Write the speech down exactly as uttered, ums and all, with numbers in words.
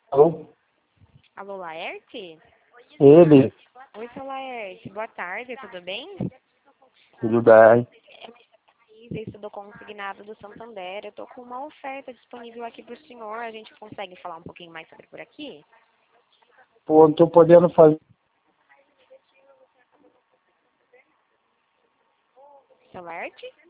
Alô? Alô, Laerte? Ele? Oi, seu Laerte. Boa tarde, tudo bem? Tudo bem? Você estudou consignado do Santander. Eu tô com uma oferta disponível aqui pro senhor. A gente consegue falar um pouquinho mais sobre por aqui? Pô, não tô podendo fazer. Seu Laerte?